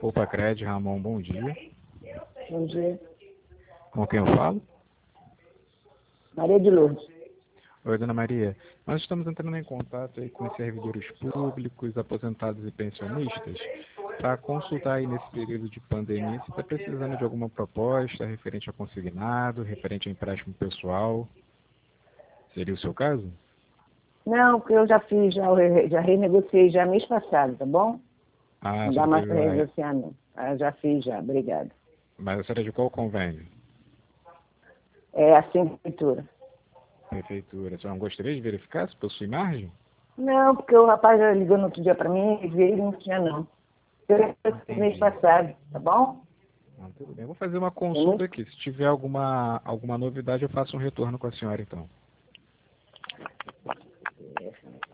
Poupa Cred, Ramon, bom dia. Bom dia. Com quem eu falo? Maria de Lourdes. Oi, dona Maria. Nós estamos entrando em contato aí com os servidores públicos, aposentados e pensionistas, para consultar aí nesse período de pandemia se está precisando de alguma proposta referente a consignado, referente a empréstimo pessoal. Seria o seu caso? Não, porque eu já fiz, já renegociei já mês passado, tá bom? Ah, Não você dá já mais teve para lá. renegociar, não. Ah, já fiz já, obrigada. Mas a senhora é de qual convênio? É assim, prefeitura. Prefeitura. A senhora não gostaria de verificar se possui margem? Não, porque o rapaz já ligou no outro dia para mim e veio e não tinha, não. Eu renegociei mês Entendi. passado, tá bom? Ah, tudo bem. Eu vou fazer uma Tem consulta muito... aqui. Se tiver alguma novidade, eu faço um retorno com a senhora, então.